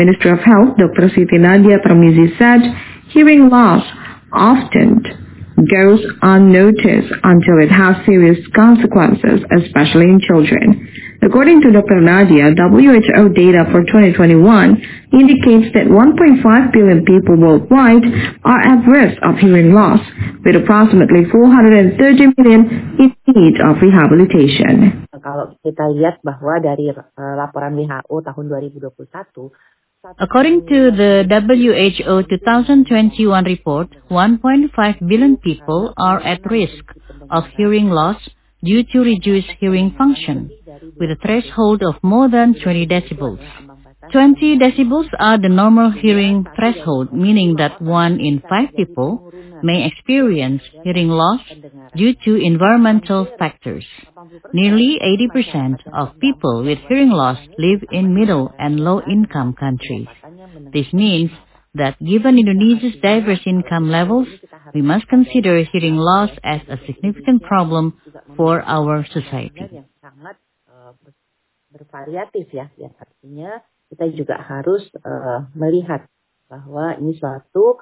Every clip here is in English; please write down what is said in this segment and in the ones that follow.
Minister of Health, Dr. Siti Nadia Tarmizi said, hearing loss often goes unnoticed until it has serious consequences, especially in children. According to Dr. Nadia, WHO data for 2021 indicates that 1.5 billion people worldwide are at risk of hearing loss, with approximately 430 million in need of rehabilitation. Kalau kita lihat bahwa dari laporan WHO tahun 2021, according to the WHO 2021 report, 1.5 billion people are at risk of hearing loss due to reduced hearing function, with a threshold of more than 20 decibels. 20 decibels are the normal hearing threshold, meaning that 1 in 5 people may experience hearing loss due to environmental factors. Nearly 80% of people with hearing loss live in middle and low-income countries. This means that given Indonesia's diverse income levels, we must consider hearing loss as a significant problem for our society. Sangat bervariatif ya, artinya kita juga harus melihat bahwa ini suatu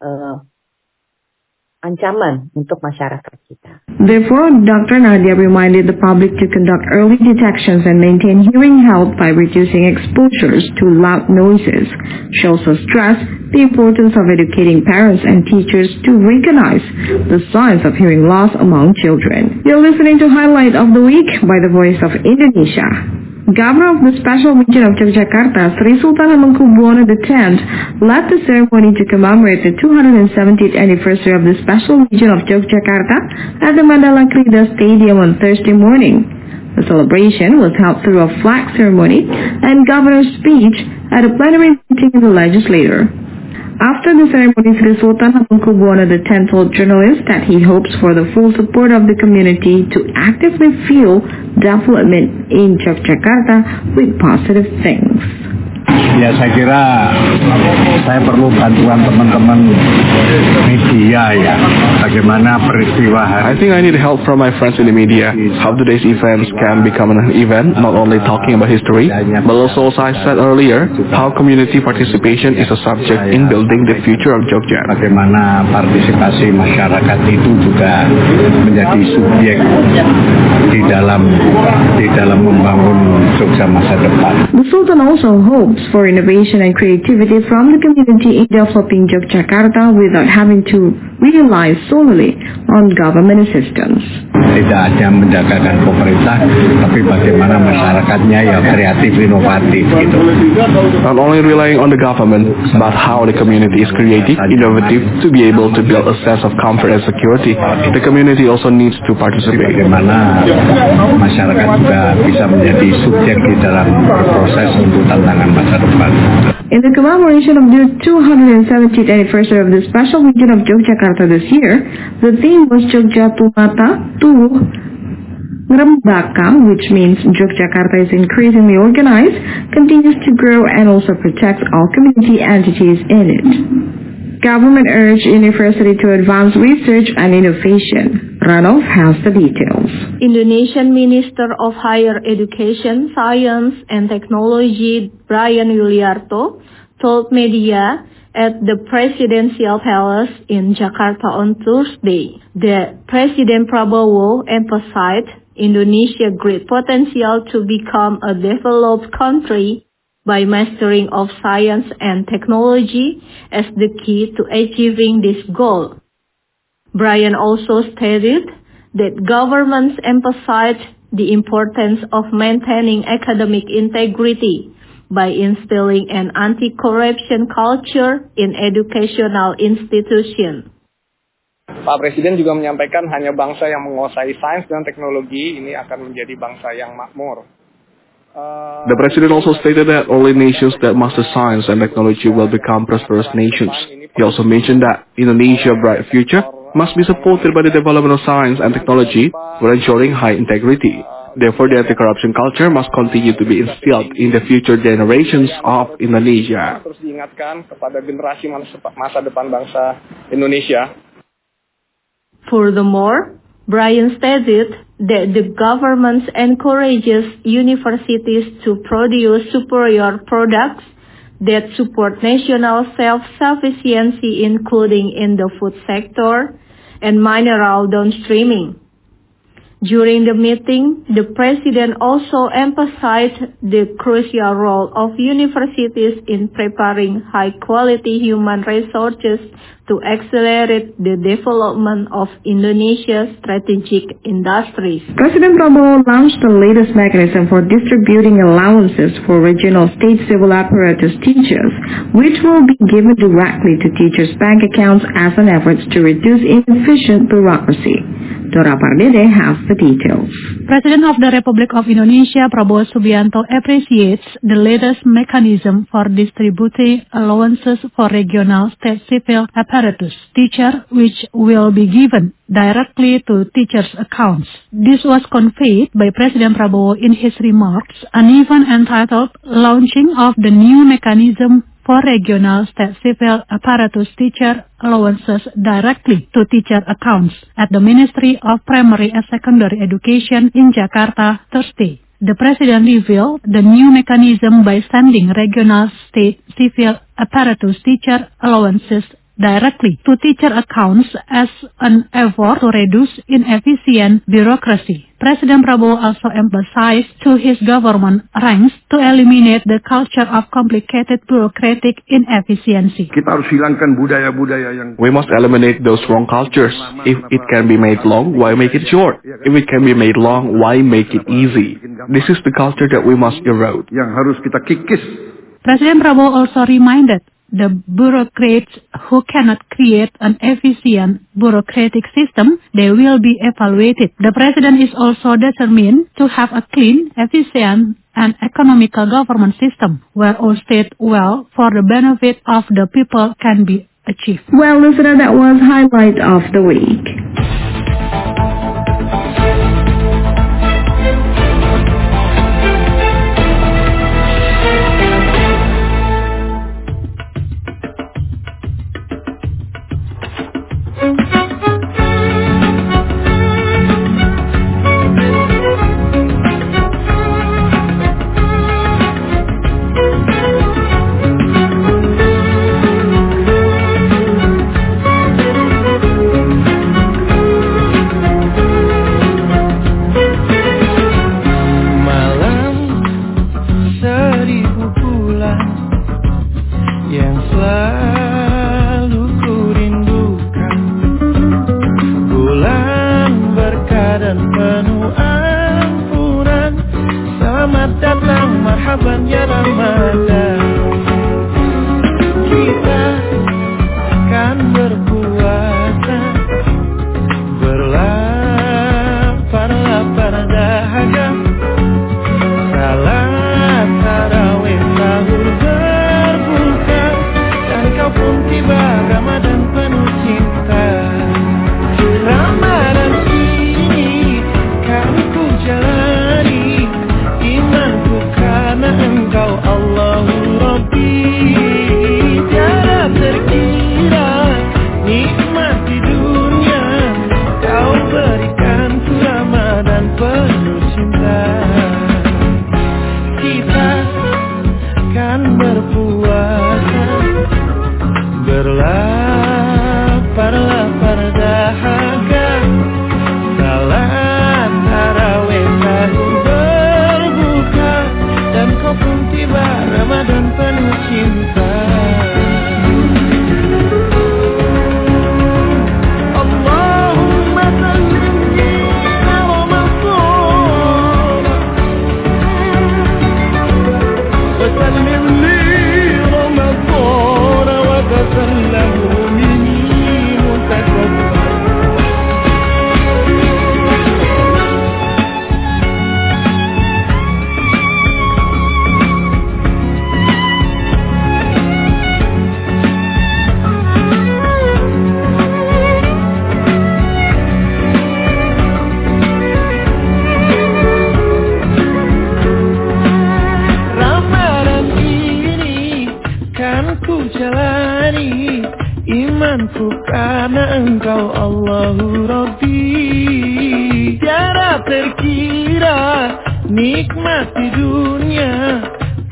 ancaman untuk masyarakat kita. Therefore, Dr. Nadia reminded the public to conduct early detections and maintain hearing health by reducing exposures to loud noises. She also stressed the importance of educating parents and teachers to recognize the signs of hearing loss among children. You're listening to Highlight of the Week by the Voice of Indonesia. Governor of the Special Region of Yogyakarta, Sri Sultan Hamengkubuwono X, led the ceremony to commemorate the 270th anniversary of the Special Region of Yogyakarta at the Mandala Krida Stadium on Thursday morning. The celebration was held through a flag ceremony and governor's speech at a plenary meeting of the legislature. After the ceremony, Sri Sultan Hamengkubuwono X told journalists that he hopes for the full support of the community to actively fuel development in Yogyakarta with positive things. Ya, saya kira saya perlu bantuan teman-teman media ya. Bagaimana peristiwa hari. I think I need help from my friends in the media. How today's events can become an event, not only talking about history, but also, as I said earlier, how community participation is a subject in building the future of Jogja. Bagaimana partisipasi masyarakat itu juga menjadi subjek di dalam membangun Jogja masa depan. The Sultan also hopes for innovation and creativity from the community in developing Yogyakarta without having to rely solely on government assistance. Tidak hanya menjagakan pemerintah, tapi bagaimana masyarakatnya yang kreatif, inovatif gitu. Not only relying on the government, but how the community is creative, innovative to be able to build a sense of comfort and security. The community also needs to participate. Bagaimana masyarakat juga bisa menjadi subjek di dalam proses untuk tantangan masa depan. In the commemoration of the 270th anniversary of the Special Region of Yogyakarta this year, the theme was Jogja Tumata Tuwuh Ngrembaka, which means Yogyakarta is increasingly organized, continues to grow, and also protects all community entities in it. Government urged university to advance research and innovation. Ranov has the details. Indonesian Minister of Higher Education, Science and Technology Brian Yuliarto told media at the Presidential Palace in Jakarta on Thursday that President Prabowo emphasized Indonesia's great potential to become a developed country by mastering of science and technology as the key to achieving this goal. Brian also stated that governments emphasize the importance of maintaining academic integrity by instilling an anti-corruption culture in educational institutions. Pak Presiden juga menyampaikan hanya bangsa yang menguasai sains dan teknologi ini akan menjadi bangsa yang makmur. The President also stated that only nations that master science and technology will become prosperous nations. He also mentioned that Indonesia's bright future must be supported by the development of science and technology while ensuring high integrity. Therefore, the anti-corruption culture must continue to be instilled in the future generations of Indonesia. Terus diingatkan kepada generasi masa depan bangsa Indonesia. Furthermore, Brian stated that the government encourages universities to produce superior products that support national self-sufficiency, including in the food sector and mineral downstreaming. During the meeting, the President also emphasized the crucial role of universities in preparing high-quality human resources to accelerate the development of Indonesia's strategic industries. President Prabowo launched the latest mechanism for distributing allowances for regional state civil apparatus teachers, which will be given directly to teachers' bank accounts as an effort to reduce inefficient bureaucracy. Dora Pardede has the details. President of the Republic of Indonesia, Prabowo Subianto, appreciates the latest mechanism for distributing allowances for regional state civil apparatus teacher, which will be given directly to teachers' accounts. This was conveyed by President Prabowo in his remarks, an event entitled Launching of the New Mechanism for Regional State Civil Apparatus Teacher Allowances Directly to Teacher Accounts at the Ministry of Primary and Secondary Education in Jakarta Thursday. The President revealed the new mechanism by sending regional state civil apparatus teacher allowances directly to teacher accounts as an effort to reduce inefficient bureaucracy. President Prabowo also emphasized to his government ranks to eliminate the culture of complicated bureaucratic inefficiency. Kita harus hilangkan budaya-budaya yang... We must eliminate those wrong cultures. If it can be made long, why make it short? If it can be made long, why make it easy? This is the culture that we must erode. Yang harus kita kikis. President Prabowo also reminded the bureaucrats who cannot create an efficient bureaucratic system, they will be evaluated. The President is also determined to have a clean, efficient, and economical government system where all state wealth for the benefit of the people can be achieved. Well, listener, that was highlight of the week.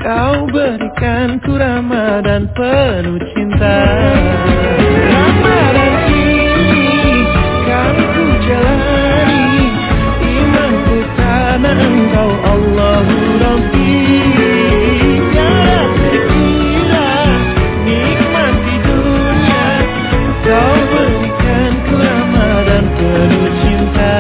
Kau berikan ku Ramadan penuh cinta. Ramadan ini kan ku jalani, imanku karena Engkau Allahu Rabbi. Tiada terkira nikmati dunia, Kau berikan ku Ramadan penuh cinta.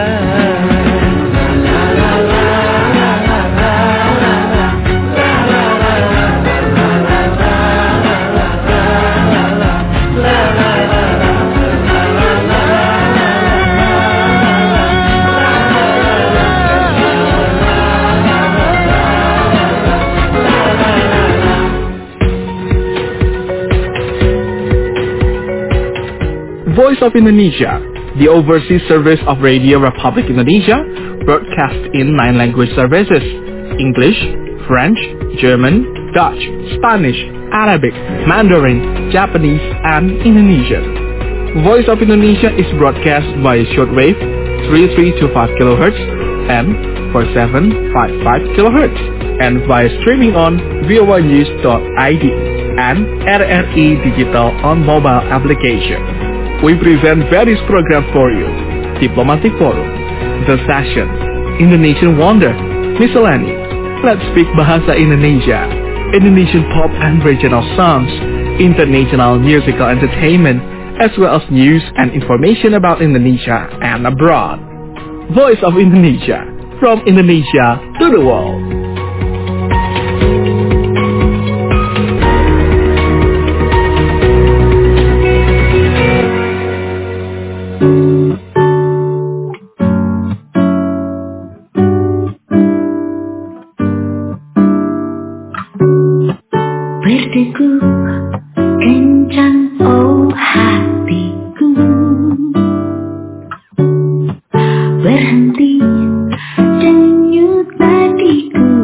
Voice of Indonesia, the overseas service of Radio Republic Indonesia, broadcast in 9 language services: English, French, German, Dutch, Spanish, Arabic, Mandarin, Japanese, and Indonesian. Voice of Indonesia is broadcast via shortwave 3325 kHz and 4755 kHz, and via streaming on voanews.id and RRI Digital on mobile application. We present various programs for you: Diplomatic Forum, The Session, Indonesian Wonder, Miscellany, Let's Speak Bahasa Indonesia, Indonesian pop and regional songs, international musical entertainment, as well as news and information about Indonesia and abroad. Voice of Indonesia, from Indonesia to the world. Berdegup kencang oh hatiku, berhenti denyut nadiku.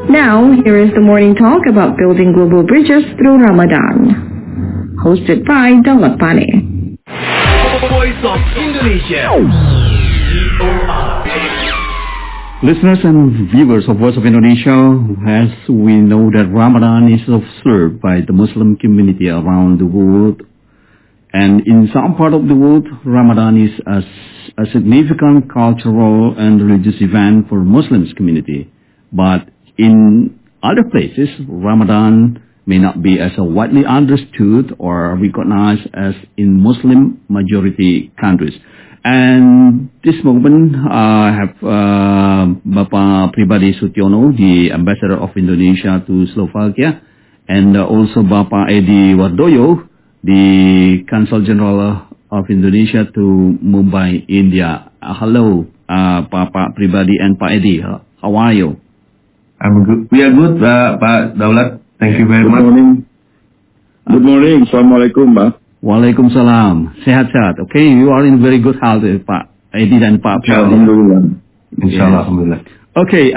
Now, here is the morning talk about building global bridges through Ramadan. Hosted by Dawat Pane. Voice of Indonesia. Listeners and viewers of Voice of Indonesia, as we know that Ramadan is observed by the Muslim community around the world, and in some part of the world, Ramadan is a significant cultural and religious event for Muslims community. But in other places, Ramadan may not be as widely understood or recognized as in Muslim majority countries. And this moment, I have Bapak Pribadi Sutiono, the Ambassador of Indonesia to Slovakia, and also Bapak Edi Wardoyo, the Consul General of Indonesia to Mumbai, India. Hello, Bapak Pribadi and Pak Edi. How are you? I'm good. We are good, Pak Daulat. Thank you very much. Good morning. Good morning. Assalamualaikum, Pak. Waalaikumsalam. Sehat-sehat. Okay, you are in very good health, Pak Edi dan Pak Pribadi. Alhamdulillah. Insyaallah, alhamdulillah. Okay,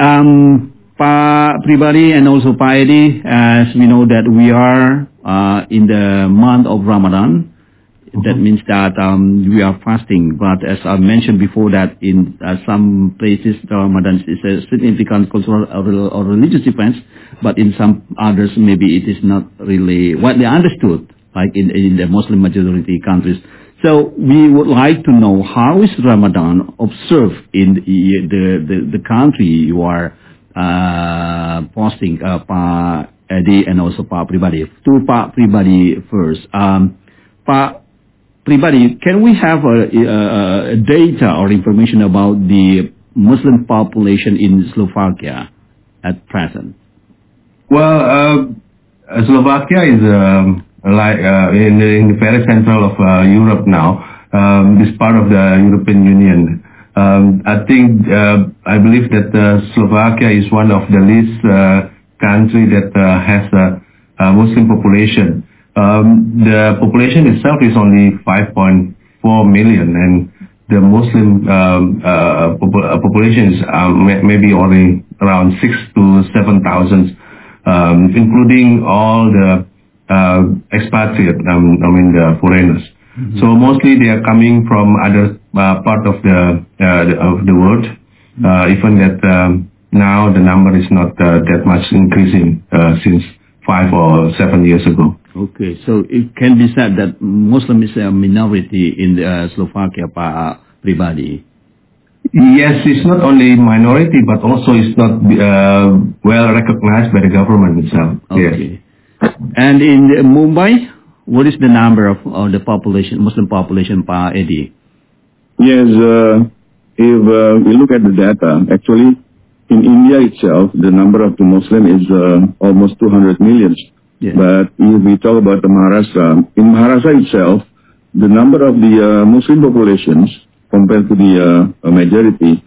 Pak Pribadi and also Pak Edi, as we know that we are in the month of Ramadan. That means that we are fasting. But as I mentioned before, that in some places Ramadan is a significant cultural or religious event, but in some others maybe it is not really widely understood, like in the Muslim majority countries. So we would like to know, how is Ramadan observed in the country you are posting, Pak Edi and also Pak Pribadi. To Pak Pribadi first. Pak Pribadi, can we have a data or information about the Muslim population in Slovakia at present? Well, Slovakia is in the very central of Europe now. This part of the European Union. I believe that Slovakia is one of the least country that has a Muslim population. The population itself is only 5.4 million, and the Muslim population is maybe only around 6,000 to 7,000, including all the expatriate, the foreigners. Mm-hmm. So mostly they are coming from other part of the world. Even that now the number is not that much increasing since 5 or 7 years ago. Okay, so it can be said that Muslim is a minority in Slovakia, Pak Pribadi. Yes, it's not only minority, but also it's not well recognized by the government itself. Okay. Yes. And in Mumbai, what is the number of the population, Muslim population, Pak Edi? Yes, if we look at the data, actually, in India itself, the number of the Muslim is almost 200 million. Yeah. But if we talk about the Maharashtra, in Maharashtra itself, the number of the Muslim populations compared to the majority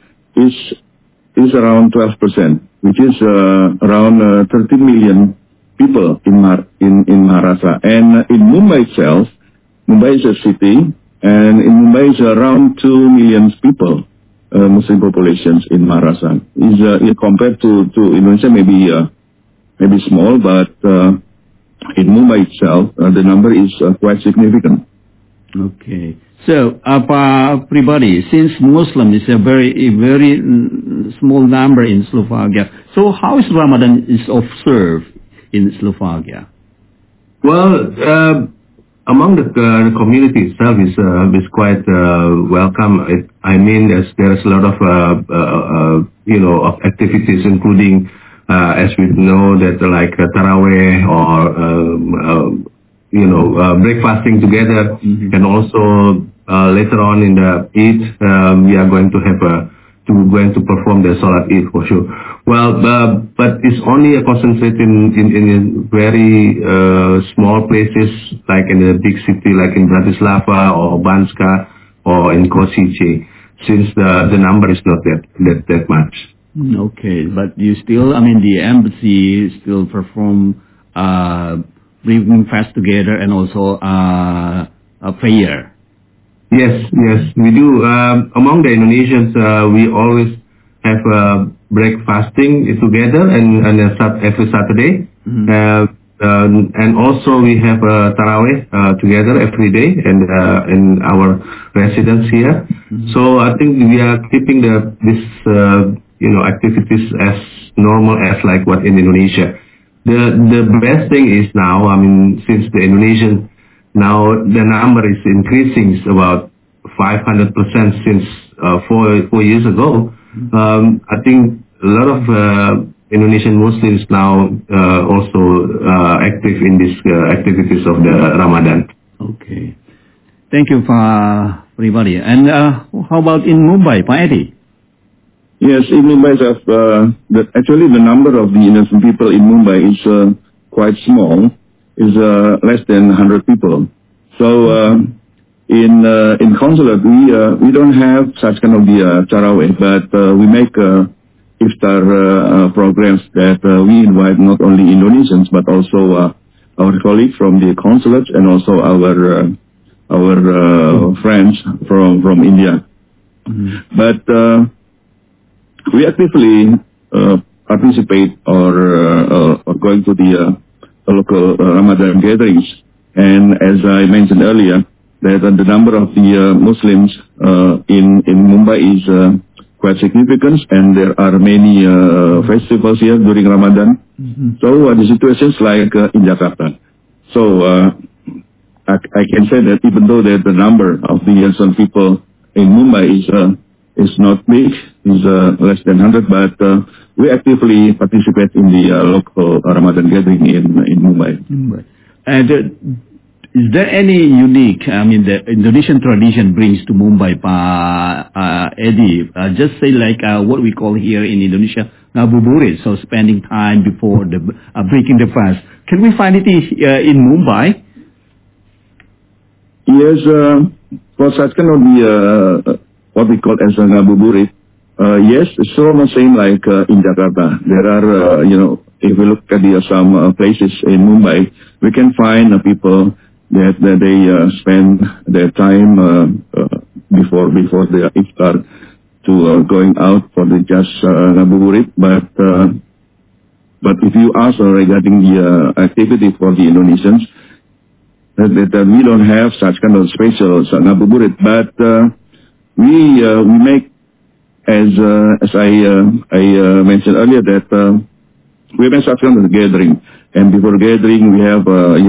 is around 12%, which is around 13 million people in Maharashtra. And in Mumbai itself, Mumbai is a city, and in Mumbai is around 2 million people, Muslim populations in Maharashtra. Is compared to Indonesia, maybe small, but in Mumbai itself, the number is quite significant. Okay. So, Pak Pribadi, since Muslim is a very small number in Slovakia, so how is Ramadan is observed in Slovakia? Well, among the community itself is quite welcome. There's a lot of of activities, including as we know that like Taraweh or breakfasting together, mm-hmm. And also later on in the Eid we are going to perform the Salat Eid for sure. Well, but it's only concentrated in very small places, like in the big city, like in Bratislava or Banska or in Kosice, since the number is not that much. Okay, but you still, the embassy still perform evening fast together and also a prayer. Yes, we do. Among the Indonesians, we always have break fasting together and every Saturday. And also we have Tarawih together every day and in our residence here. So I think we are keeping this activities as normal as like what in Indonesia. The best thing is now, I mean, since the Indonesian now the number is increasing about 500% since 4 years ago. I think a lot of Indonesian Muslims now also active in these activities of the Ramadan. Okay. Thank you, Pak Pribadi. And how about in Mumbai, Pak Edi? Yes, in Mumbai, actually the number of the Indonesian people in Mumbai is quite small, is less than 100 people. So in consulate, we don't have such kind of the Tarawih, but we make iftar programs that we invite not only Indonesians but also our colleagues from the consulates and also our friends from India. But we actively participate or going to the local Ramadan gatherings, and as I mentioned earlier, that the number of the Muslims in Mumbai is quite significant, and there are many festivals here during Ramadan. So the situation is like in Jakarta. So I can say that even though that the number of the Muslim people in Mumbai is not big, is less than 100, but we actively participate in the local Ramadan gathering in Mumbai. And is there any unique, the Indonesian tradition brings to Mumbai, Pak Edi? Just say like what we call here in Indonesia, ngabuburit, so spending time before the breaking the fast. Can we find it in Mumbai? Yes, for such kind of the what we call as a ngabuburit, yes, it's almost same like in Jakarta. There are, if we look at some places in Mumbai, we can find people that they spend their time before the iftar to going out for the just ngabuburit. But if you ask regarding the activity for the Indonesians, that we don't have such kind of special ngabuburit, but we make as I mentioned earlier that we make such kind of gathering, and before gathering we have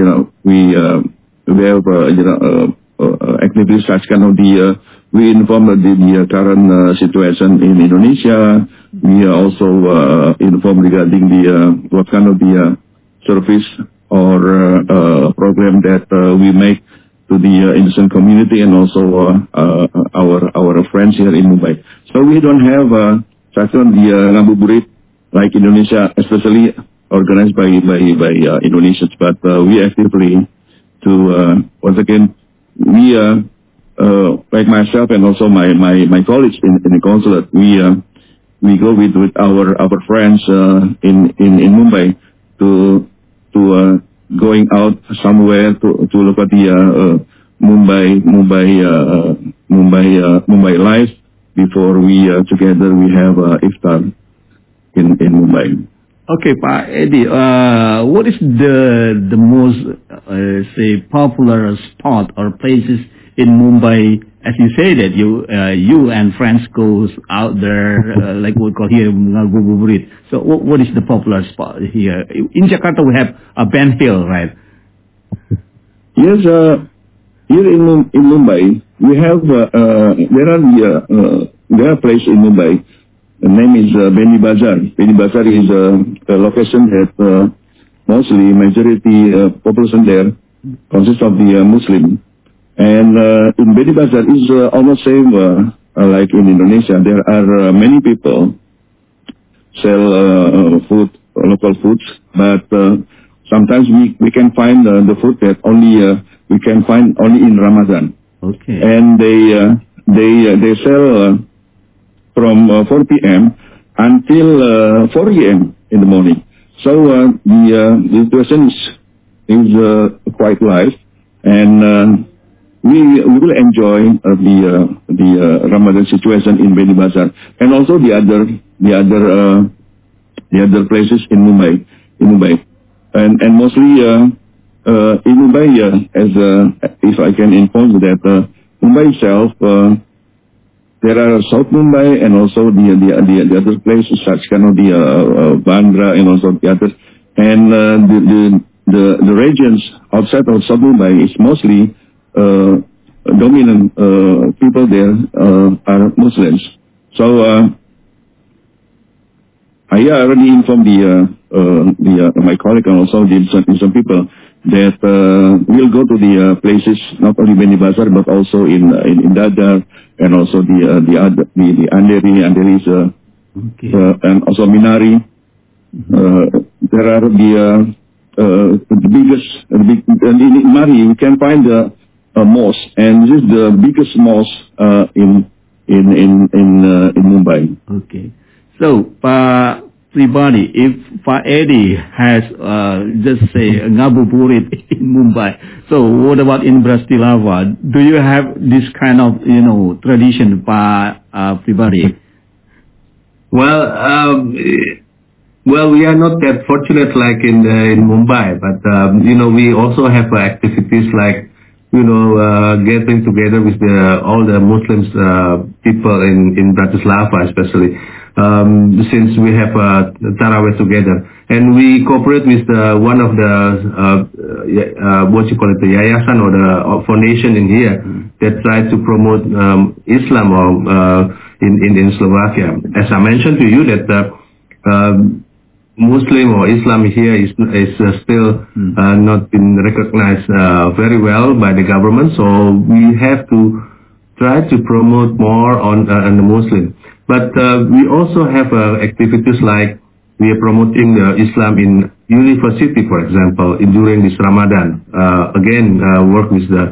activities such kind of we inform the current situation in Indonesia. We also inform regarding what kind of the service or program that we make to the Indonesian community and also our friends here in Mumbai. So we don't have such kind of the ngabuburit like Indonesia, especially organized by Indonesians, but we actively to once again we like myself and also my colleagues in the consulate, we go with our friends in Mumbai to going out somewhere to look at the Mumbai life before we together we have iftar in Mumbai. Okay, Pak Edi, what is the most say popular spot or places in Mumbai? As you say that you and friends goes out there like we call here ngabuburit. So what is the popular spot here? In Jakarta we have Ben Hill, right? Yes, here in Mumbai we have there are places in Mumbai. The name is Beni Bazar. Beni Bazar is a location that mostly majority population there consists of the Muslim. And in Beni Bazar is almost same like in Indonesia. There are many people sell food, local foods, but sometimes we can find the food that only we can find only in Ramadan. Okay. And they sell from 4 p.m. until 4 a.m. in the morning. So the situation is quite live, and we will enjoy the Ramadan situation in Beni Bazar, and also the other places in Mumbai, and mostly in Mumbai, if I can inform you that Mumbai itself, there are South Mumbai and also the other places such the Bandra and also the others, and the regions outside of South Mumbai is mostly dominant people there are Muslims. So I already informed my colleague and also some people that we'll go to the places not only Beni Bazar but also in Dadar and also the Andheri is and also Minari. There are the biggest in Mari you can find a mosque, and this is the biggest mosque in Mumbai. Okay, so Pak Pribadi, if Pak Edi has just say Ngabuburit in Mumbai, so what about in Bratislava? Do you have this kind of tradition, Pak Pribadi? Well, we are not that fortunate like in Mumbai, but we also have activities like getting together with all the Muslims people in Bratislava, especially since we have Tarawih together, and we cooperate with one of the the yayasan or the foundation in here that tries to promote Islam in Slovakia. As I mentioned to you that Muslim or Islam here is still not been recognized very well by the government, so we have to try to promote more on the Muslim. But we also have activities like we are promoting Islam in university, for example, during this Ramadan. Again, work with the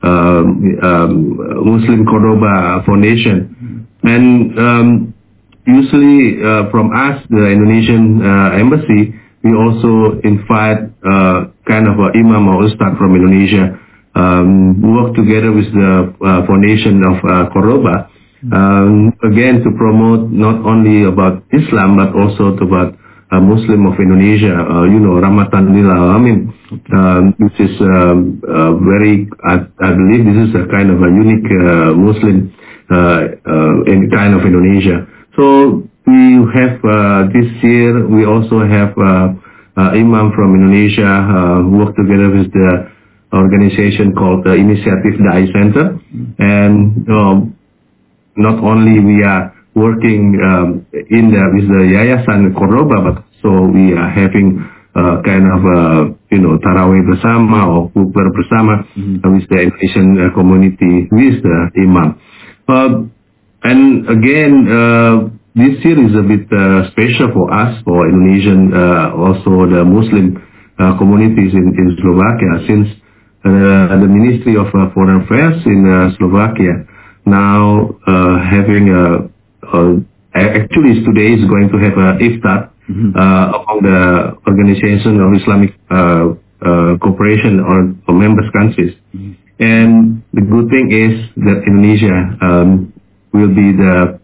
Muslim Cordoba Foundation, and usually from us, the Indonesian embassy, we also invite kind of an imam or ustad from Indonesia, work together with the foundation of Cordoba, again to promote not only about Islam but also about Muslim of Indonesia, Ramadan lil Alamin, which is very, I believe this is a kind of a unique Muslim in kind of Indonesia. So we have this year we also have imam from Indonesia work together with the organization called the Initiative Dai Center, and not only we are working with the Yayasan Cordoba, but so we are having kind of Tarawih bersama or Bukber bersama with the Indonesian community with the imam. And again, this year is a bit special for us, for Indonesian, also the Muslim communities in Slovakia, since the Ministry of Foreign Affairs in Slovakia now having actually today is going to have a iftar among the Organization of Islamic Cooperation or members countries. And the good thing is that Indonesia will be the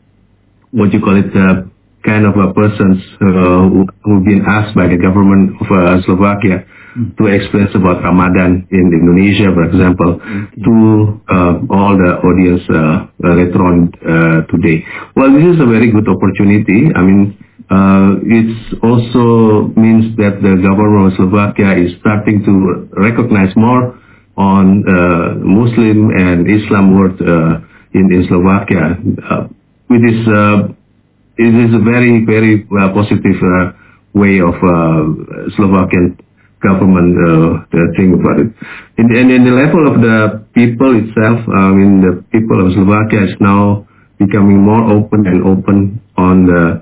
kind of a persons who've been asked by the government of Slovakia to explain about Ramadan in Indonesia, for example, to all the audience later on today. Well, this is a very good opportunity. I mean, it also means that the government of Slovakia is starting to recognize more on Muslim and Islam world in Slovakia. It is a very, very positive way of Slovakian government think about it. In the level of the people itself, the people of Slovakia is now becoming more open on the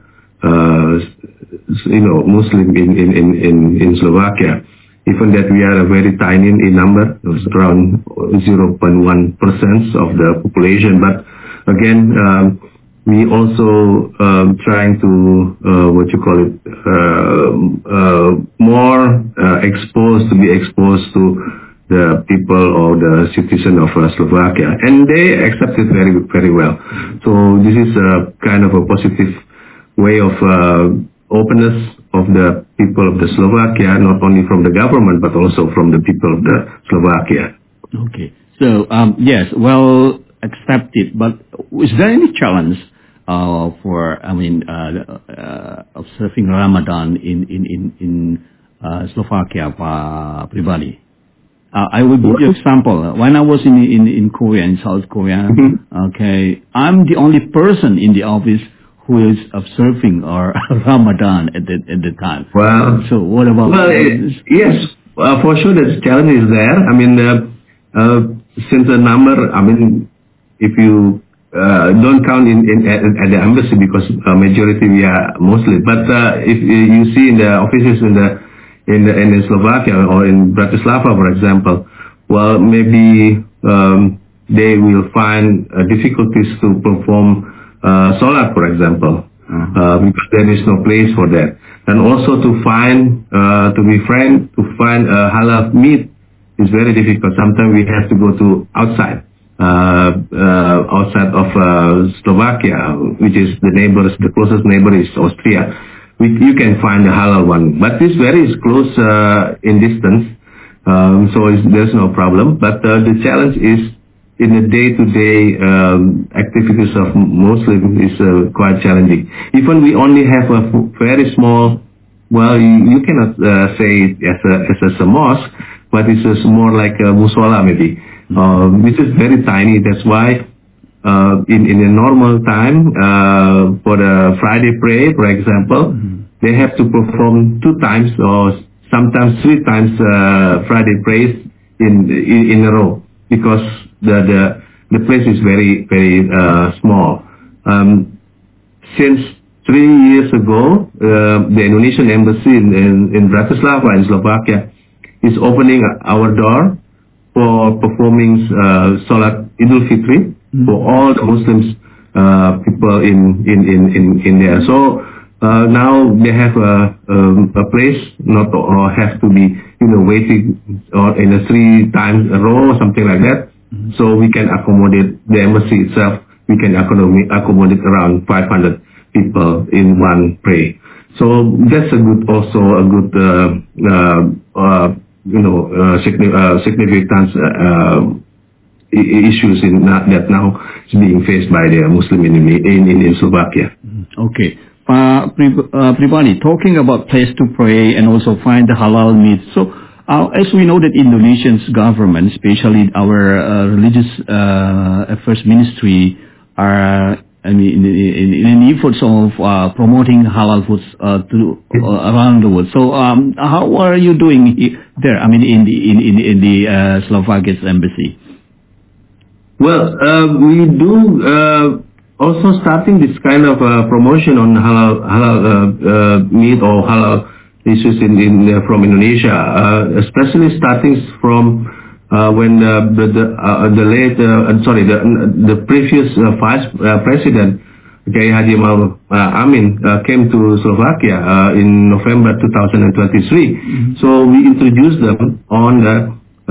Muslim in Slovakia. Even that we are a very tiny in number, around 0.1% of the population, but again, we also trying to more be exposed to the people or the citizen of Slovakia, and they accept it very, very well. So this is a kind of a positive way of openness of the people of the Slovakia, not only from the government but also from the people of the Slovakia. Okay. So yes, well accepted. But is there any challenge for observing Ramadan in Slovakia, Pak Pribadi? I will give you an example. When I was in Korea, in South Korea, okay, I'm the only person in the office who is observing our Ramadan at the time. Wow. So what about? Well, yes, for sure, the challenge is there. I mean, since the number, I mean, if you don't count at the embassy because majority we are Muslim, but if you see in the offices in Slovakia or in Bratislava, for example, well, maybe they will find difficulties to perform salat, for example, because there is no place for that. And also to find halal meat is very difficult. Sometimes we have to go to outside of Slovakia, which is the closest neighbor is Austria. You can find a halal one, but this very close in distance, so there's no problem. But the challenge is in the day-to-day activities of Muslim is quite challenging. Even we only have a very small, well, you cannot say it as a mosque, but it's more like a musola maybe. This is very tiny. That's why in a normal time, for the Friday prayer, for example, they have to perform 2 times or sometimes 3 times Friday prayers in a row because the place is very, very small. Since 3 years ago, the Indonesian embassy in Bratislava in Slovakia is opening our door for performing Salat Idul Fitri for all the Muslims people in there. So now they have a place, not or have to be waiting or in a 3 times a row or something like that. So we can accommodate the embassy itself. We can accommodate around 500 people in one pray. So that's also a good significant issues that now is being faced by the Muslim in Slovakia. Okay. Pribadi, talking about place to pray and also find the halal meat. So as we know that Indonesia's government, especially our religious affairs ministry, are in efforts of promoting halal foods around the world. So how are you doing there? I mean, in the Slovakia's embassy. Well, we do also starting this kind of promotion on halal meat or halal issues from Indonesia, especially starting from when the previous vice president Kiai Haji Ma'ruf Amin came to Slovakia in November 2023. So we introduced them on the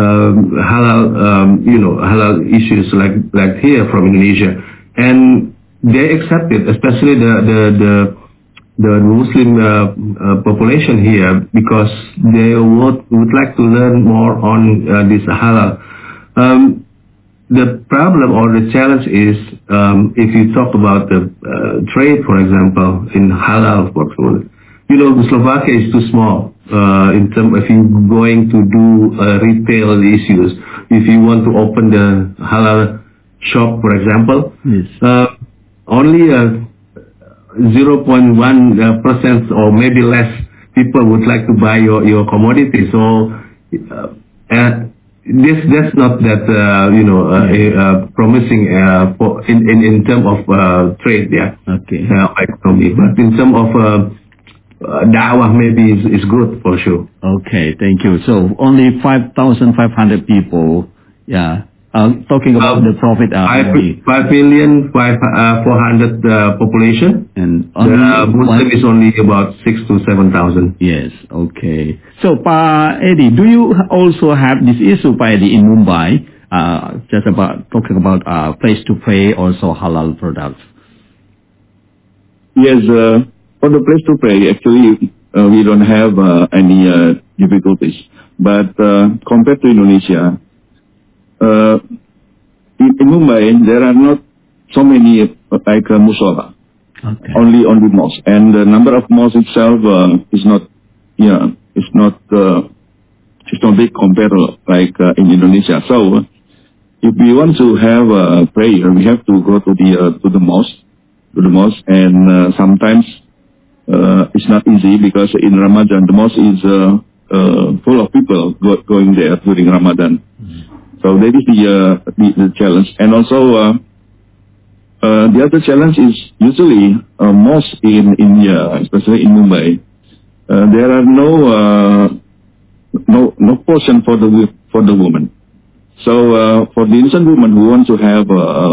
halal issues like here from Indonesia, and they accepted, especially the Muslim population here, because they would like to learn more on this halal. The problem or the challenge is if you talk about the trade, for example, in halal portfolio, Slovakia is too small. In terms, if you're going to do retail issues, if you want to open the halal shop, for example, yes. Only 0.1% or maybe less people would like to buy your commodity. So that's not that promising in terms of trade, yeah. Okay. Economy, but in terms of da'wah maybe is good for sure. Okay, thank you. So only 5,500 people, yeah, talking about the profit. 5,400,000 population, and the Muslim is only about 6,000 to 7,000. Yes, okay. So, Pa Eddie, do you also have this issue, Pa Eddie, in Mumbai? Just about talking about place to pay, also halal products. Yes, for the place to pay, actually, we don't have any difficulties. But compared to Indonesia, in Mumbai, there are not so many like musola. Okay. Only mosques, and the number of mosques itself is not big compared to like in Indonesia. So, if we want to have a prayer, we have to go to the mosque, and sometimes it's not easy because in Ramadan the mosque is full of people going there during Ramadan. So that is the challenge, and also the other challenge is usually mosques in India, especially in Mumbai, there are no portion for the woman. So for the Indonesian woman who want to have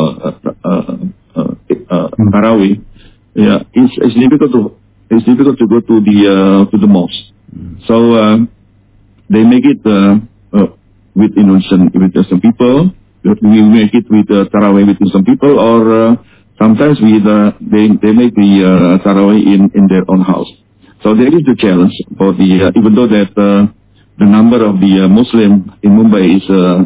tarawih, it's difficult to go to the mosque. So they make it with Indonesian people. We make it with tarawih with Indonesian people, or sometimes they make the tarawih in their own house. So there is the challenge for the even though that the number of the Muslim in Mumbai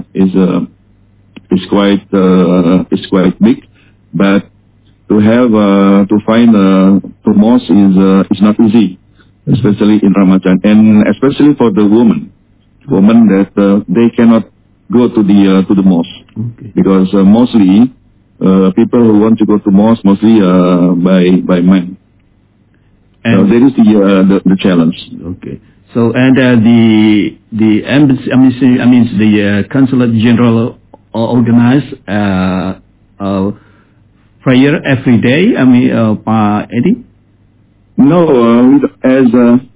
is quite big, but to find two mosques is not easy, especially in Ramadan, and especially for the women that they cannot go to the mosque. Okay. Because mostly people who want to go to mosque mostly by men. And so that is the challenge. Okay. So and the embassy, the consulate general organize prayer every day. Pa Eddie? No, as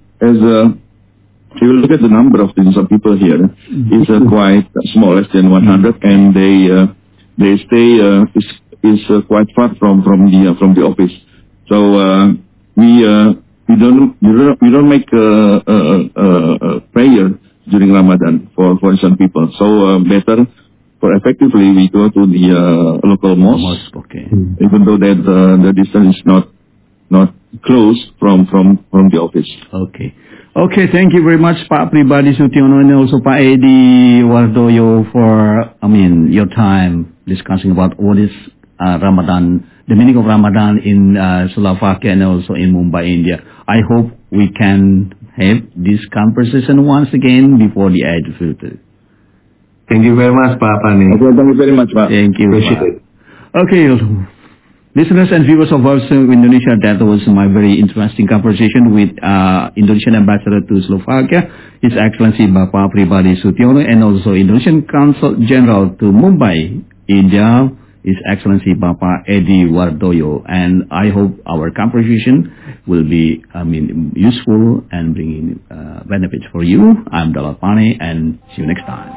if you look at the number of people here, it's quite small, less than 100, and they stay is quite far from the office. So we don't make prayer during Ramadan for some people. So better for effectively we go to the local mosque. Okay. Even though that the distance is not close from the office. Okay. Okay, thank you very much, Pak Pribadi Sutiono, and also Pak Eddie Wardoyo for your time discussing about what is Ramadan, the meaning of Ramadan in Slovakia and also in Mumbai, India. I hope we can have this conversation once again before the Eid al-Fitr. Thank you very much, Pak Pani. Okay, thank you very much, Pak. Thank you. Appreciate it. Okay, listeners and viewers of Voice of Indonesia, that was my very interesting conversation with Indonesian Ambassador to Slovakia, His Excellency Bapak Pribadi Sutiono, and also Indonesian Consul General to Mumbai, India, His Excellency Bapak Eddie Wardoyo. And I hope our conversation will be useful and bringing benefits for you. I'm Dalal Pane, and see you next time.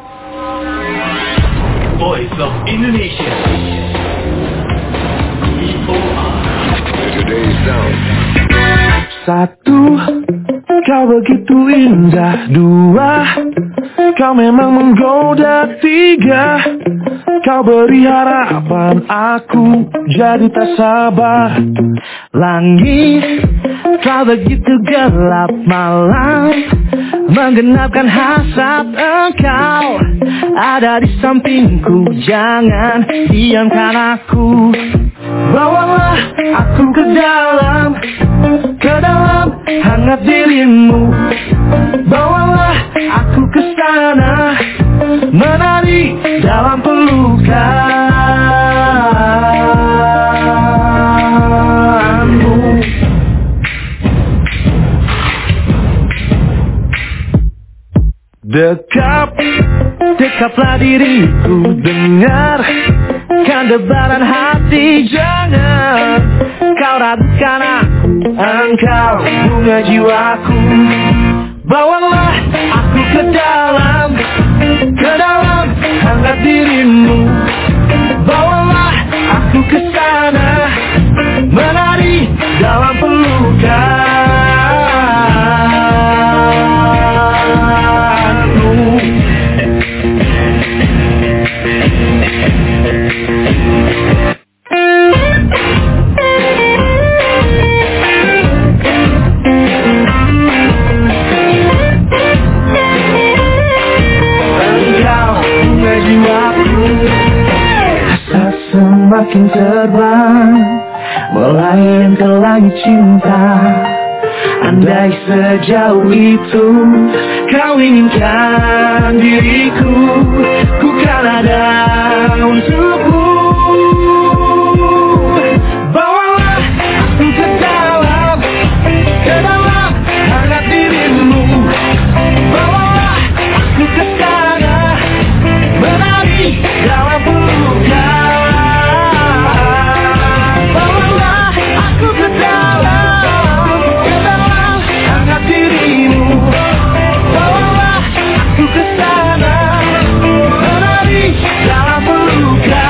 Voice of Indonesia. Today's sound. Satu, kau begitu indah. Dua, kau memang menggoda. Tiga, kau beri harapan. Aku jadi tak sabar. Langit, kau begitu gelap. Malam, menggenapkan hasrat. Engkau ada di sampingku. Jangan diamkan aku. Bawalah aku ke dalam hangat dirimu. Bawalah aku ke sana, menari dalam pelukanmu. Dekaplah diriku, dengarkan debaran hati. Jangan kau ragukan aku, engkau bunga jiwaku. Bawalah aku ke dalam hangat dirimu. makin terbang, melayang ke langit cinta. Andai sejauh itu kau inginkan diriku, ku kan ada untukmu. Bawalah aku ke dalam hangat dirimu. Bawalah aku ke sana, menari dalam pelukan. Bawalah aku ke dalam hangat dirimu. Bawalah aku ke sana, menari dalam pelukan.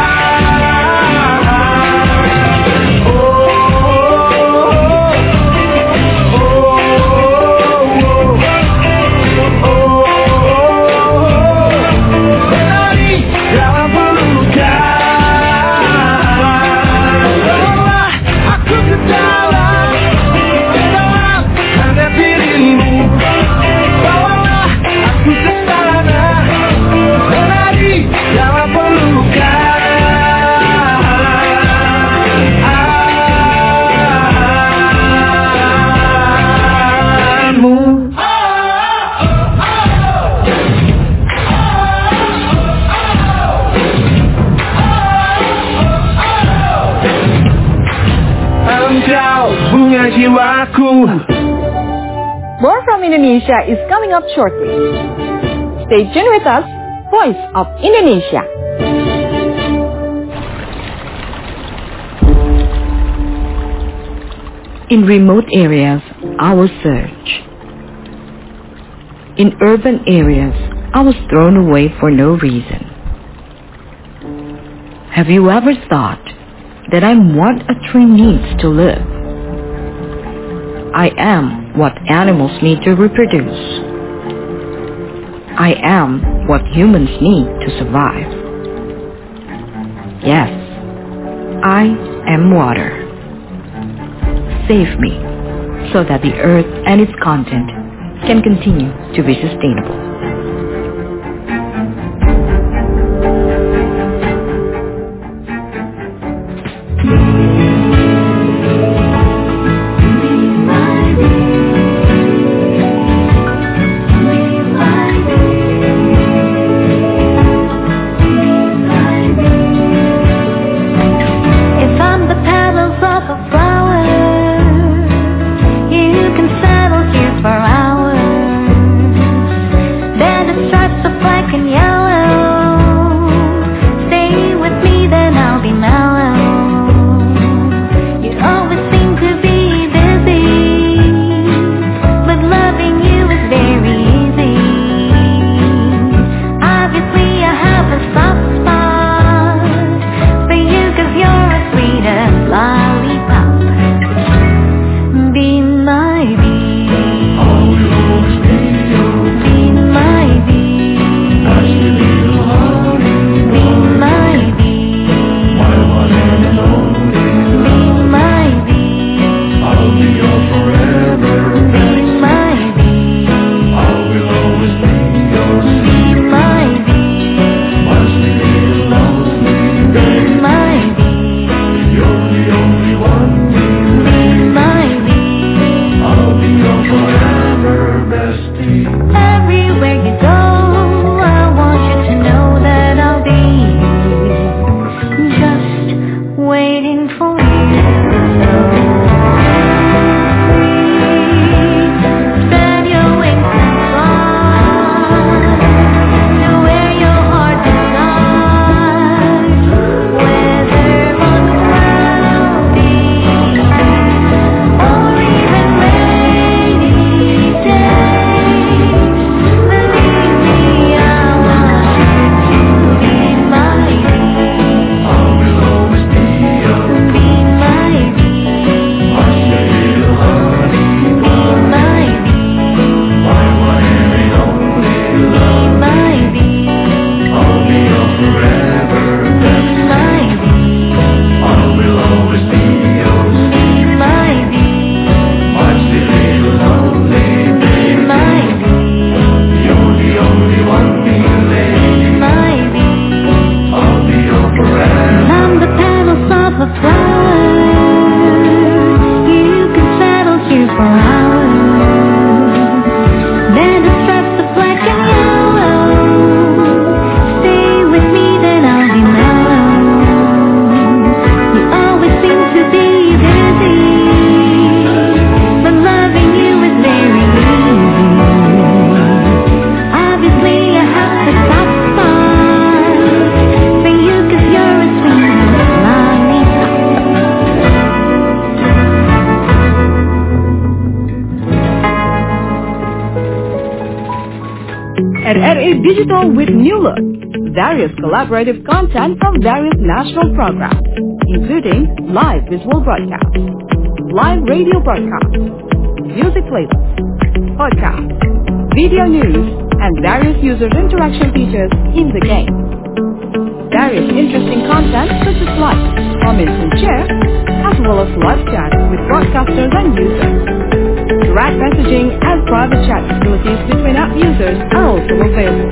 More from Indonesia is coming up shortly. Stay tuned with us, Voice of Indonesia. In remote areas, I was searched. In urban areas, I was thrown away for no reason. Have you ever thought that I'm what a tree needs to live? I am what animals need to reproduce. I am what humans need to survive. Yes, I am water. Save me so that the earth and its content can continue to be sustainable. RRI Digital with new look. Various collaborative content from various national programs, including live visual broadcasts, live radio broadcasts, music playlists, podcasts, video news, and various user interaction features in the game. Various interesting content such as likes, comments, and shares, as well as live chat with broadcasters and users. Direct messaging and private chat facilities between app users are also available.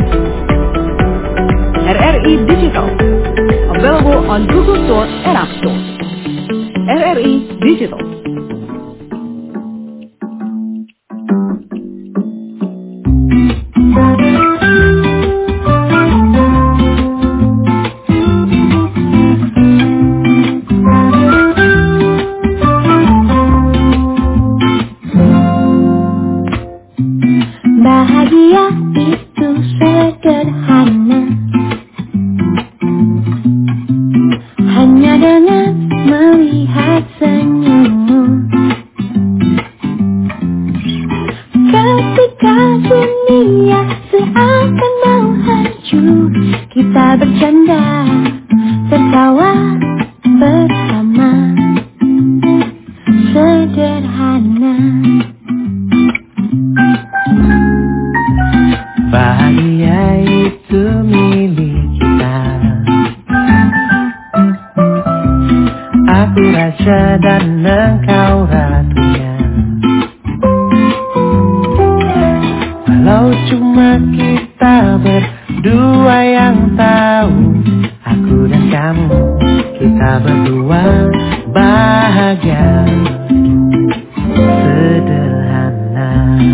RRI Digital, available on Google Store and App Store. RRI Digital. Bahagia itu sederhana, hanya dengan melihat senyummu. Ketika dunia seakan mau hancur, kita bercanda, tertawa bersama. Sederhana. Bahagia itu milik kita. Aku raja dan engkau ratunya. Walau cuma kita berdua yang tahu, aku dan kamu, kita berdua bahagia. Sederhana.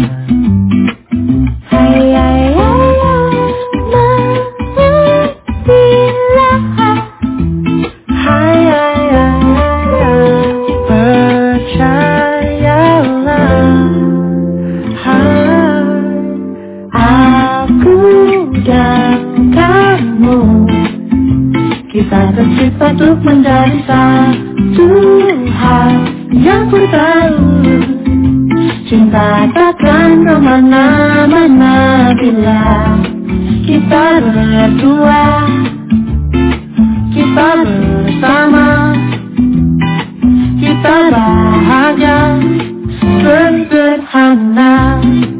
Kita tercipta untuk menjadi satu hal yang ku tahu. Cinta takkan kemana-mana bila kita berdua, kita bersama, kita bahagia. Sederhana.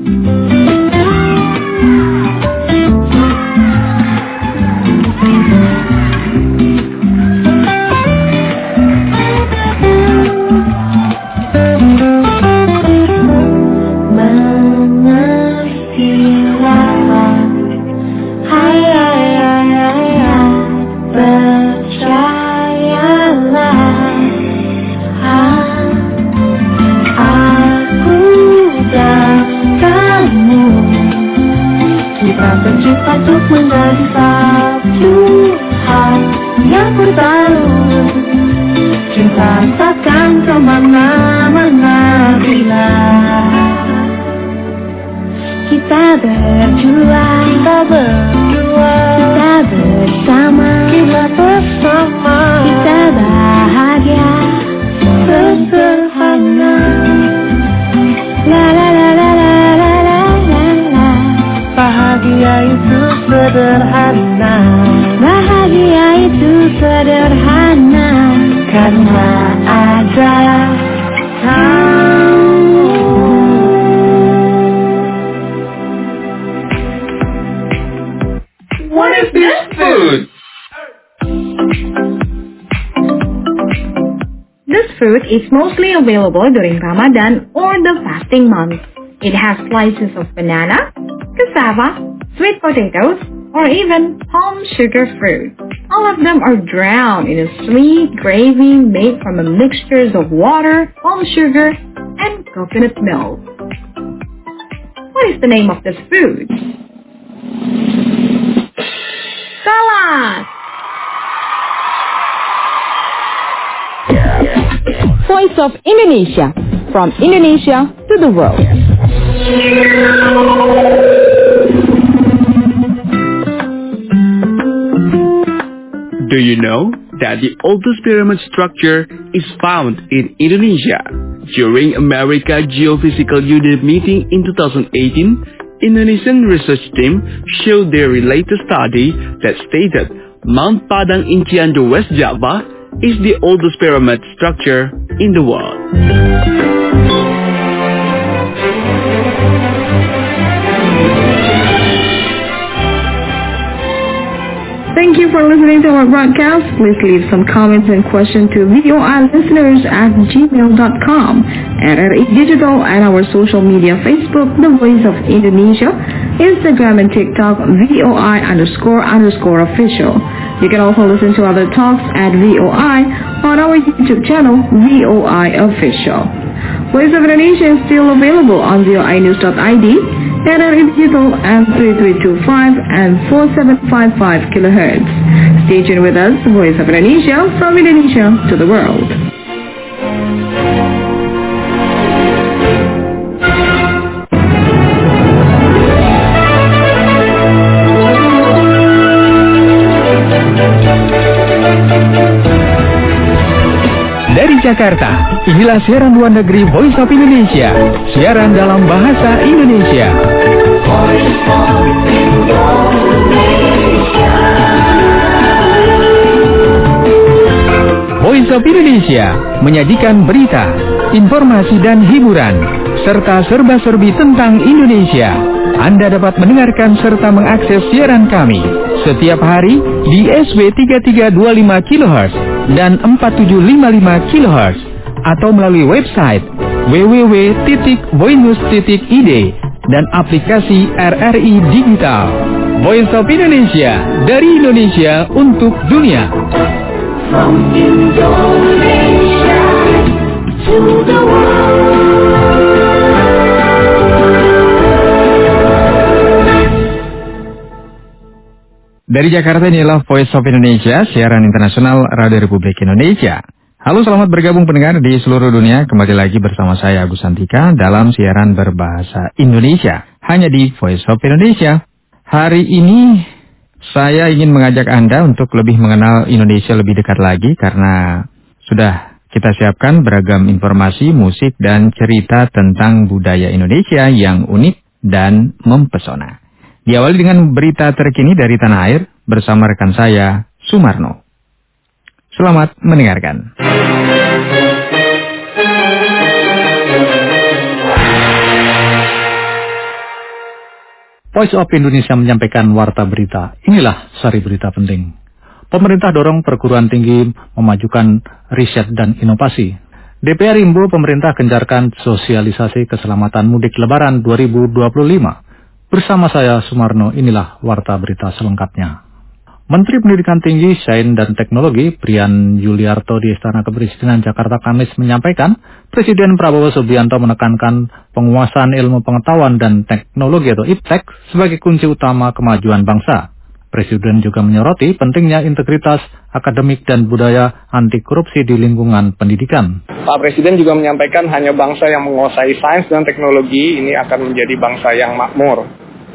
Untuk menjadi satu hal yang ku tahu. Cinta takkan kemana-mana bila kita berdua, kita bersama, kita bahagia. Sederhana. La la la la la la la la. Bahagia itu sederhana. Bahagia itu sederhana karena ada kamu. What is this food? This fruit is mostly available during Ramadan or the fasting month. It has slices of banana, cassava, sweet potatoes, or even palm sugar fruit. All of them are drowned in a sweet gravy made from a mixture of water, palm sugar, and coconut milk. What is the name of this food? Salah! Voice of Indonesia, from Indonesia to the world. Do you know that the oldest pyramid structure is found in Indonesia? During America Geophysical Unit meeting in 2018, Indonesian research team showed their latest study that stated Mount Padang in Cianjur, West Java is the oldest pyramid structure in the world. Thank you for listening to our broadcast. Please leave some comments and questions to voilisteners@gmail.com, RRI Digital, and our social media Facebook, The Voice of Indonesia, Instagram and TikTok, VOI_official. You can also listen to other talks at VOI on our YouTube channel, VOI Official. Voice of Indonesia is still available on voinews.id, RRI Digital, and 3325 and 4755 kHz. Stay tuned with us, Voice of Indonesia, from Indonesia to the world. Dari Jakarta, inilah siaran luar negeri Voice of Indonesia, siaran dalam bahasa Indonesia. Voice of Indonesia. Voice of Indonesia menyajikan berita, informasi dan hiburan, serta serba-serbi tentang Indonesia. Anda dapat mendengarkan serta mengakses siaran kami setiap hari di SW 3325 kHz dan 4755 kHz atau melalui website www.voinews.id dan aplikasi RRI Digital. Voice of Indonesia, dari Indonesia untuk dunia. From Indonesia to the world. Dari Jakarta, inilah Voice of Indonesia, siaran internasional Radio Republik Indonesia. Halo, selamat bergabung pendengar di seluruh dunia. Kembali lagi bersama saya Agus Santika dalam siaran berbahasa Indonesia, hanya di Voice of Indonesia. Hari ini saya ingin mengajak Anda untuk lebih mengenal Indonesia lebih dekat lagi, karena sudah kita siapkan beragam informasi, musik, dan cerita tentang budaya Indonesia yang unik dan mempesona. Diawali dengan berita terkini dari tanah air bersama rekan saya, Sumarno. Selamat mendengarkan. Voice of Indonesia menyampaikan warta berita. Inilah sari berita penting. Pemerintah dorong perguruan tinggi memajukan riset dan inovasi. DPR imbau pemerintah gencarkan sosialisasi keselamatan mudik Lebaran 2025. Bersama saya, Sumarno, inilah warta berita selengkapnya. Menteri Pendidikan Tinggi, Sains dan Teknologi, Brian Yuliarto di Istana Kepresidenan Jakarta Kamis menyampaikan, Presiden Prabowo Subianto menekankan penguasaan ilmu pengetahuan dan teknologi atau IPTEK sebagai kunci utama kemajuan bangsa. Presiden juga menyoroti pentingnya integritas akademik dan budaya anti korupsi di lingkungan pendidikan. Pak Presiden juga menyampaikan hanya bangsa yang menguasai sains dan teknologi ini akan menjadi bangsa yang makmur.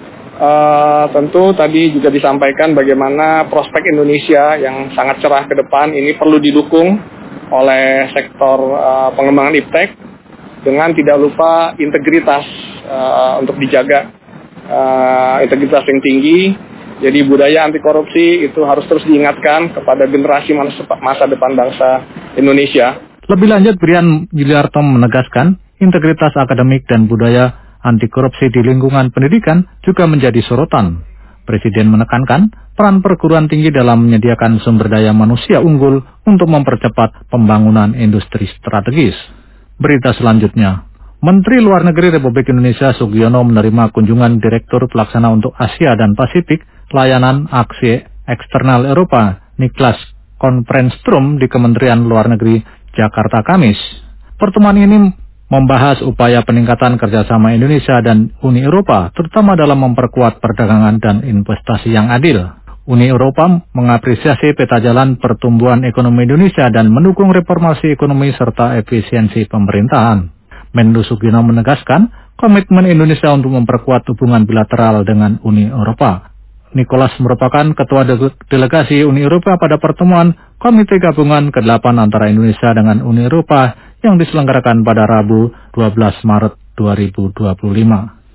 Tentu tadi juga disampaikan bagaimana prospek Indonesia yang sangat cerah ke depan ini perlu didukung oleh sektor pengembangan IPTEK dengan tidak lupa integritas untuk dijaga integritas yang tinggi. Jadi budaya anti korupsi itu harus terus diingatkan kepada generasi masa depan bangsa Indonesia. Lebih lanjut, Brian Yuliarto menegaskan integritas akademik dan budaya anti korupsi di lingkungan pendidikan juga menjadi sorotan. Presiden menekankan peran perguruan tinggi dalam menyediakan sumber daya manusia unggul untuk mempercepat pembangunan industri strategis. Berita selanjutnya. Menteri Luar Negeri Republik Indonesia Sugiono menerima kunjungan Direktur Pelaksana untuk Asia dan Pasifik Layanan Aksi Eksternal Eropa Niklas Konfrenstrom di Kementerian Luar Negeri Jakarta Kamis. Pertemuan ini membahas upaya peningkatan kerjasama Indonesia dan Uni Eropa, terutama dalam memperkuat perdagangan dan investasi yang adil. Uni Eropa mengapresiasi peta jalan pertumbuhan ekonomi Indonesia dan mendukung reformasi ekonomi serta efisiensi pemerintahan. Menlu Sugiono menegaskan komitmen Indonesia untuk memperkuat hubungan bilateral dengan Uni Eropa. Nicholas merupakan ketua delegasi Uni Eropa pada pertemuan Komite Gabungan ke-8 antara Indonesia dengan Uni Eropa yang diselenggarakan pada Rabu 12 Maret 2025.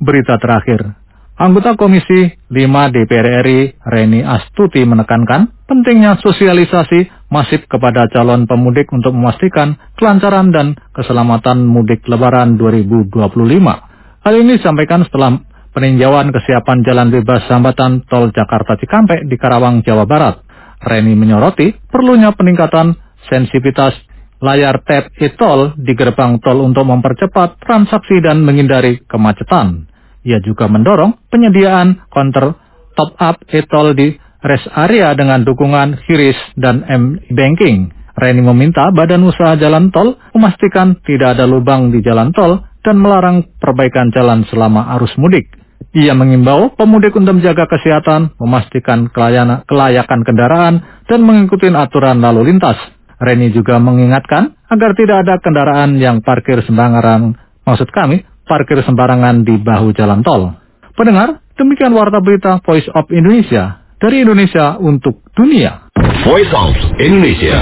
berita terakhir. Anggota Komisi 5 DPR RI, Reni Astuti menekankan pentingnya sosialisasi masif kepada calon pemudik untuk memastikan kelancaran dan keselamatan mudik Lebaran 2025. Hal ini disampaikan setelah peninjauan kesiapan jalan bebas hambatan tol Jakarta Cikampek di Karawang, Jawa Barat. Reni menyoroti perlunya peningkatan sensitivitas layar tab e-tol di gerbang tol untuk mempercepat transaksi dan menghindari kemacetan. Ia juga mendorong penyediaan counter top-up e-tol di rest area dengan dukungan QRIS dan M-Banking. Reni meminta Badan Usaha Jalan Tol memastikan tidak ada lubang di jalan tol dan melarang perbaikan jalan selama arus mudik. Ia mengimbau pemudik untuk menjaga kesehatan, memastikan kelayakan kendaraan, dan mengikuti aturan lalu lintas. Reni juga mengingatkan agar tidak ada kendaraan yang parkir sembarangan, parkir sembarangan di bahu jalan tol. Pendengar, demikian Warta Berita Voice of Indonesia. Dari Indonesia untuk dunia. Voice of Indonesia.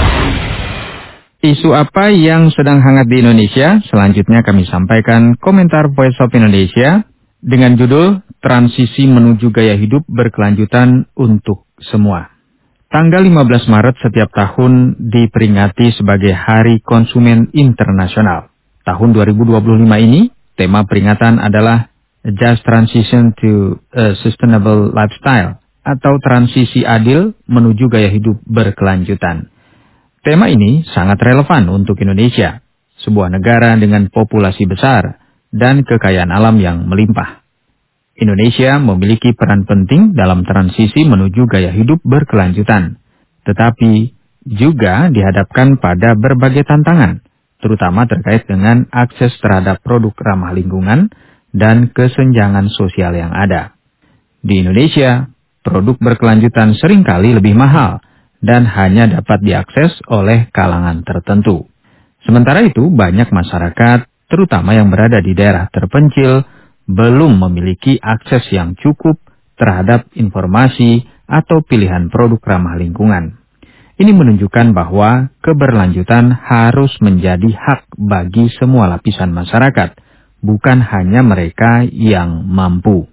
Isu apa yang sedang hangat di Indonesia? Selanjutnya kami sampaikan komentar Voice of Indonesia dengan judul Transisi Menuju Gaya Hidup Berkelanjutan untuk Semua. Tanggal 15 Maret setiap tahun diperingati sebagai Hari Konsumen Internasional. Tahun 2025 ini, tema peringatan adalah Just Transition to a Sustainable Lifestyle atau transisi adil menuju gaya hidup berkelanjutan. Tema ini sangat relevan untuk Indonesia, sebuah negara dengan populasi besar dan kekayaan alam yang melimpah. Indonesia memiliki peran penting dalam transisi menuju gaya hidup berkelanjutan, tetapi juga dihadapkan pada berbagai tantangan, terutama terkait dengan akses terhadap produk ramah lingkungan dan kesenjangan sosial yang ada. Di Indonesia, produk berkelanjutan seringkali lebih mahal dan hanya dapat diakses oleh kalangan tertentu. Sementara itu, banyak masyarakat, terutama yang berada di daerah terpencil, belum memiliki akses yang cukup terhadap informasi atau pilihan produk ramah lingkungan. Ini menunjukkan bahwa keberlanjutan harus menjadi hak bagi semua lapisan masyarakat, bukan hanya mereka yang mampu.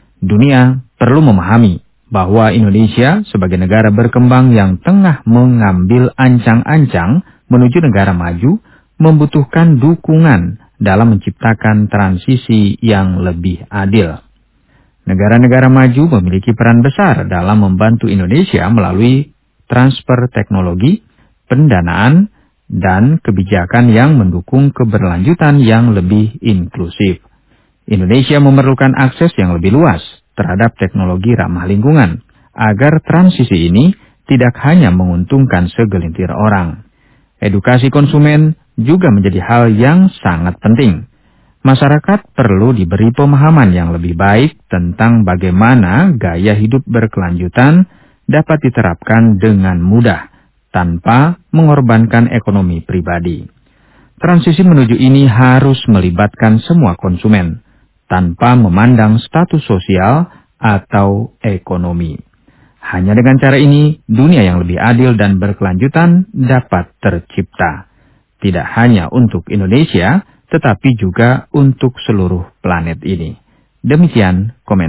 Dunia perlu memahami bahwa Indonesia sebagai negara berkembang yang tengah mengambil ancang-ancang menuju negara maju membutuhkan dukungan dalam menciptakan transisi yang lebih adil. Negara-negara maju memiliki peran besar dalam membantu Indonesia melalui transfer teknologi, pendanaan, dan kebijakan yang mendukung keberlanjutan yang lebih inklusif. Indonesia memerlukan akses yang lebih luas terhadap teknologi ramah lingkungan, agar transisi ini tidak hanya menguntungkan segelintir orang. Edukasi konsumen juga menjadi hal yang sangat penting. Masyarakat perlu diberi pemahaman yang lebih baik tentang bagaimana gaya hidup berkelanjutan dapat diterapkan dengan mudah, tanpa mengorbankan ekonomi pribadi. Transisi menuju ini harus melibatkan semua konsumen, tanpa memandang status sosial atau ekonomi. Hanya dengan cara ini, dunia yang lebih adil dan berkelanjutan dapat tercipta. Tidak hanya untuk Indonesia, tetapi juga untuk seluruh planet ini. Demikian komentar.